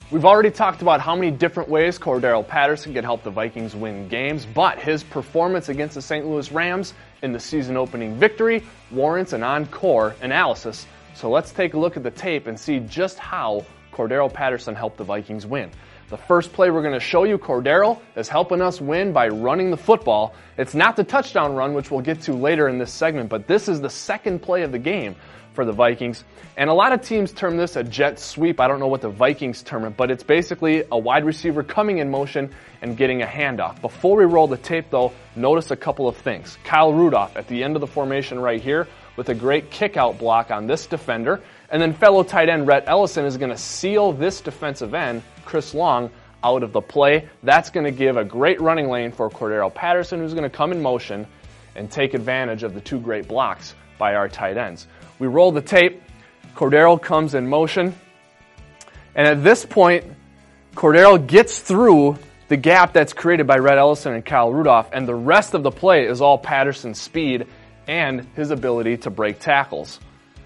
We've already talked about how many different ways Cordarrelle Patterson can help the Vikings win games, but his performance against the St. Louis Rams in the season-opening victory warrants an encore analysis. So let's take a look at the tape and see just how Cordarrelle Patterson helped the Vikings win. The first play we're going to show you, Cordarrelle is helping us win by running the football. It's not the touchdown run, which we'll get to later in this segment, but this is the second play of the game for the Vikings. And a lot of teams term this a jet sweep. I don't know what the Vikings term it, but it's basically a wide receiver coming in motion and getting a handoff. Before we roll the tape, though, notice a couple of things. Kyle Rudolph at the end of the formation right here with a great kick-out block on this defender. And then fellow tight end Rhett Ellison is going to seal this defensive end, Chris Long, out of the play. That's going to give a great running lane for Cordarrelle Patterson, who's going to come in motion and take advantage of the two great blocks by our tight ends. We roll the tape. Cordarrelle comes in motion. And at this point, Cordarrelle gets through the gap that's created by Rhett Ellison and Kyle Rudolph, and the rest of the play is all Patterson's speed and his ability to break tackles.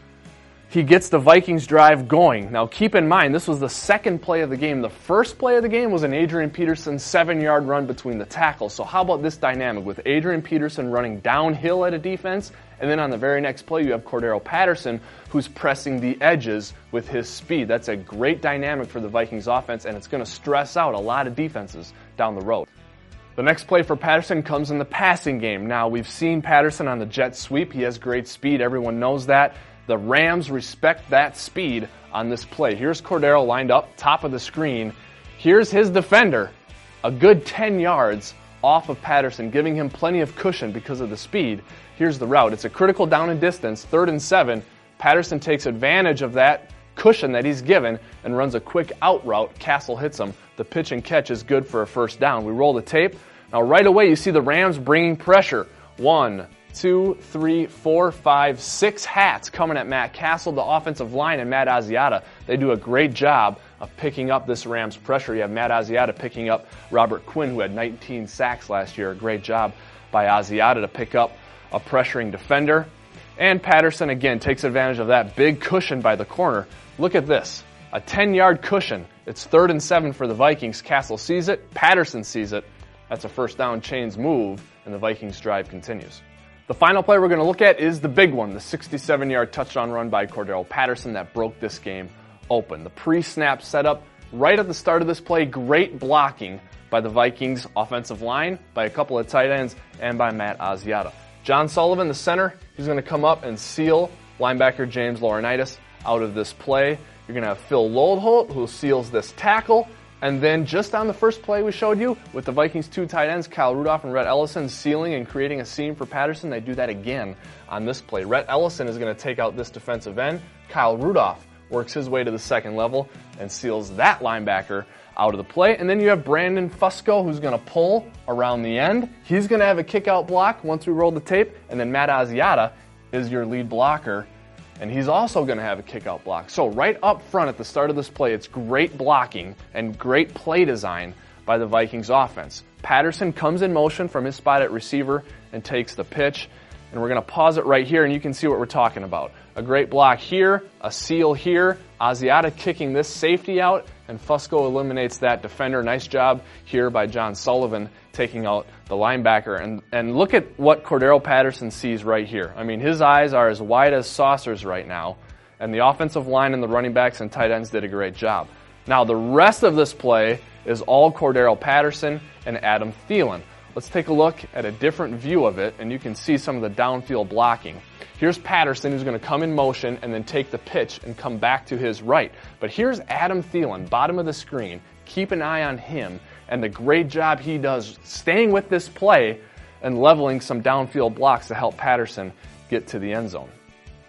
He gets the Vikings drive going. Now keep in mind, this was the second play of the game. The first play of the game was an Adrian Peterson 7-yard run between the tackles. So how about this dynamic with Adrian Peterson running downhill at a defense, and then on the very next play you have Cordarrelle Patterson who's pressing the edges with his speed. That's a great dynamic for the Vikings offense, and it's going to stress out a lot of defenses down the road. The next play for Patterson comes in the passing game. Now, we've seen Patterson on the jet sweep. He has great speed. Everyone knows that. The Rams respect that speed on this play. Here's Cordarrelle lined up, top of the screen. Here's his defender, a good 10 yards off of Patterson, giving him plenty of cushion because of the speed. Here's the route. It's a critical down and distance, 3rd and 7. Patterson takes advantage of that cushion that he's given and runs a quick out route. Castle hits him. The pitch and catch is good for a first down. We roll the tape. Now right away you see the Rams bringing pressure. 1, 2, 3, 4, 5, 6 hats coming at Matt Castle, the offensive line, and Matt Asiata. They do a great job of picking up this Rams pressure. You have Matt Asiata picking up Robert Quinn, who had 19 sacks last year. A great job by Asiata to pick up a pressuring defender. And Patterson, again, takes advantage of that big cushion by the corner. Look at this. A 10-yard cushion. It's 3rd and 7 for the Vikings. Castle sees it. Patterson sees it. That's a first down chains move, and the Vikings drive continues. The final play we're going to look at is the big one, the 67-yard touchdown run by Cordarrelle Patterson that broke this game open. The pre-snap setup right at the start of this play, great blocking by the Vikings offensive line, by a couple of tight ends, and by Matt Asiata. John Sullivan, the center, he's going to come up and seal linebacker James Laurinaitis out of this play. You're going to have Phil Loadholt, who seals this tackle. And then just on the first play we showed you, with the Vikings' two tight ends, Kyle Rudolph and Rhett Ellison, sealing and creating a seam for Patterson, they do that again on this play. Rhett Ellison is going to take out this defensive end. Kyle Rudolph works his way to the second level and seals that linebacker out of the play. And then you have Brandon Fusco, who's going to pull around the end. He's going to have a kick-out block once we roll the tape. And then Matt Asiata is your lead blocker, and he's also going to have a kick-out block. So right up front at the start of this play, it's great blocking and great play design by the Vikings offense. Patterson comes in motion from his spot at receiver and takes the pitch. And we're going to pause it right here, and you can see what we're talking about. A great block here, a seal here, Asiata kicking this safety out, and Fusco eliminates that defender. Nice job here by John Sullivan taking out the linebacker. And look at what Cordarrelle Patterson sees right here. I mean, his eyes are as wide as saucers right now, and the offensive line and the running backs and tight ends did a great job. Now, the rest of this play is all Cordarrelle Patterson and Adam Thielen. Let's take a look at a different view of it, and you can see some of the downfield blocking. Here's Patterson, who's going to come in motion and then take the pitch and come back to his right. But here's Adam Thielen, bottom of the screen. Keep an eye on him and the great job he does staying with this play and leveling some downfield blocks to help Patterson get to the end zone.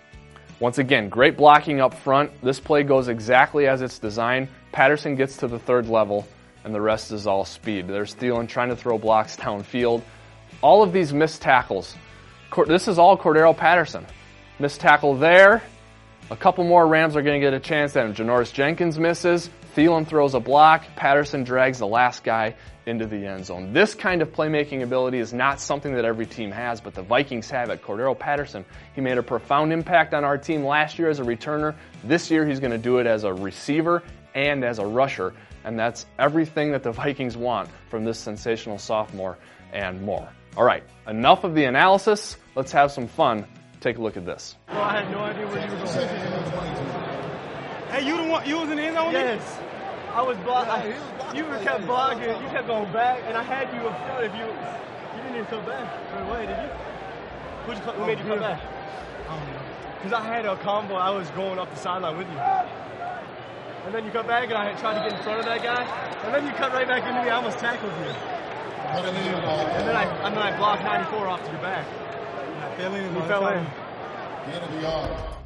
Once again, great blocking up front. This play goes exactly as it's designed. Patterson gets to the third level, and the rest is all speed. There's Thielen trying to throw blocks downfield. All of these missed tackles, this is all Cordarrelle Patterson. Missed tackle there. A couple more Rams are going to get a chance at him. Janoris Jenkins misses. Thielen throws a block. Patterson drags the last guy into the end zone. This kind of playmaking ability is not something that every team has, but the Vikings have it. Cordarrelle Patterson, he made a profound impact on our team last year as a returner. This year he's going to do it as a receiver and as a rusher, and that's everything that the Vikings want from this sensational sophomore and more. All right, enough of the analysis. Let's have some fun. Take a look at this. Bro, I had no idea where you were going. Hey, you was in the end zone? Yes. I was blocking. You kept blocking. You kept going back, and I had you up front. If you didn't even come back right away, did you? Who made you come back? I don't know. Because I had a combo. I was going up the sideline with you. And then you come back, and I tried to get in front of that guy. And then you cut right back into me. I almost tackled you. And then I blocked 94 off to your back. You fell in. The end of the yard.